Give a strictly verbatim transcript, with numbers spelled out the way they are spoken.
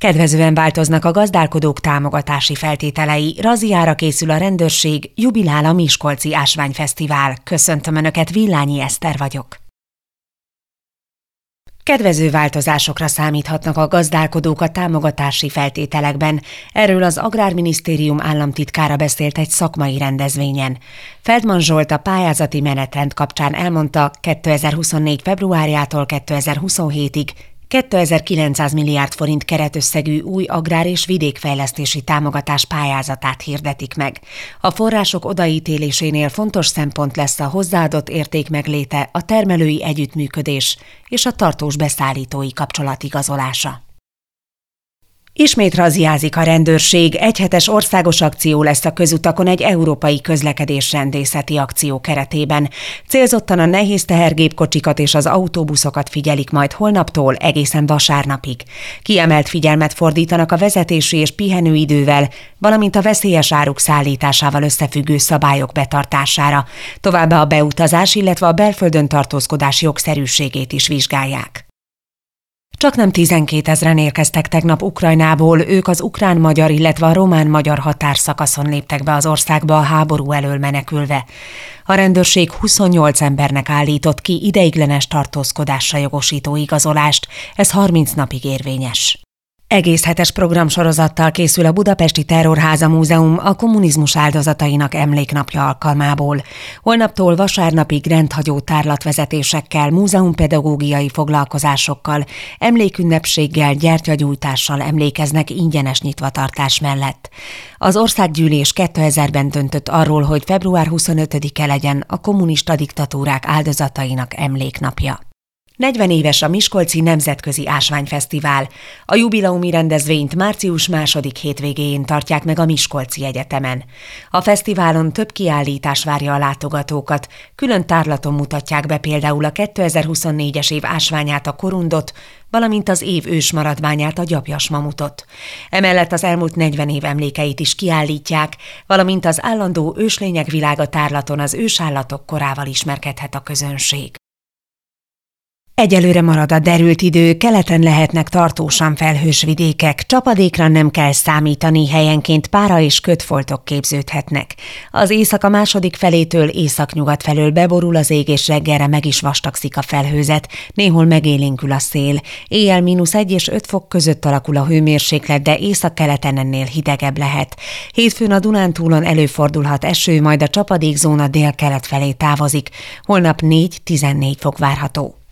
Kedvezően változnak a gazdálkodók támogatási feltételei. Razziára készül a rendőrség, jubilál a Miskolci Ásványfesztivál. Köszöntöm Önöket, Villányi Eszter vagyok. Kedvező változásokra számíthatnak a gazdálkodók a támogatási feltételekben. Erről az Agrárminisztérium államtitkára beszélt egy szakmai rendezvényen. Feldman Zsolt a pályázati menetrend kapcsán elmondta, kétezer-huszonnégy februárjától kétezer-huszonhétig kétezer-kilencszáz milliárd forint keretösszegű új agrár- és vidékfejlesztési támogatás pályázatát hirdetik meg. A források odaítélésénél fontos szempont lesz a hozzáadott érték megléte, a termelői együttműködés és a tartós beszállítói kapcsolat igazolása. Ismét razziázik a rendőrség, egyhetes országos akció lesz a közutakon egy európai közlekedésrendészeti akció keretében. Célzottan a nehéz tehergépkocsikat és az autóbuszokat figyelik majd holnaptól egészen vasárnapig. Kiemelt figyelmet fordítanak a vezetési és pihenőidővel, valamint a veszélyes áruk szállításával összefüggő szabályok betartására. Továbbá a beutazás, illetve a belföldön tartózkodás jogszerűségét is vizsgálják. Csaknem tizenkétezren érkeztek tegnap Ukrajnából, ők az ukrán-magyar, illetve a román-magyar határszakaszon léptek be az országba a háború elől menekülve. A rendőrség huszonnyolc embernek állított ki ideiglenes tartózkodásra jogosító igazolást, ez harminc napig érvényes. Egész hetes programsorozattal készül a Budapesti Terrorháza Múzeum a kommunizmus áldozatainak emléknapja alkalmából. Holnaptól vasárnapig rendhagyó tárlatvezetésekkel, múzeumpedagógiai foglalkozásokkal, emlékünnepséggel, gyertyagyújtással emlékeznek ingyenes nyitvatartás mellett. Az országgyűlés kétezerben döntött arról, hogy február huszonötödike legyen a kommunista diktatúrák áldozatainak emléknapja. negyven éves a Miskolci Nemzetközi Ásványfesztivál. A jubileumi rendezvényt március második hétvégéjén tartják meg a Miskolci Egyetemen. A fesztiválon több kiállítás várja a látogatókat, külön tárlaton mutatják be például a kétezer-huszonnégyes év ásványát, a korundot, valamint az év ősmaradványát, a gyapjas mamutot. Emellett az elmúlt negyven év emlékeit is kiállítják, valamint az állandó őslények világa tárlaton az ősállatok korával ismerkedhet a közönség. Egyelőre marad a derült idő, keleten lehetnek tartósan felhős vidékek, csapadékra nem kell számítani, helyenként pára és kötfoltok képződhetnek. Az éjszaka második felétől északnyugat felől beborul az ég, és reggelre meg is vastagszik a felhőzet, néhol megélénkül a szél. Éjjel mínusz egy és öt fok között alakul a hőmérséklet, de északkeleten ennél hidegebb lehet. Hétfőn a Dunántúlon előfordulhat eső, majd a csapadékzóna délkelet felé távozik. Holnap négy-tizennégy fok várható.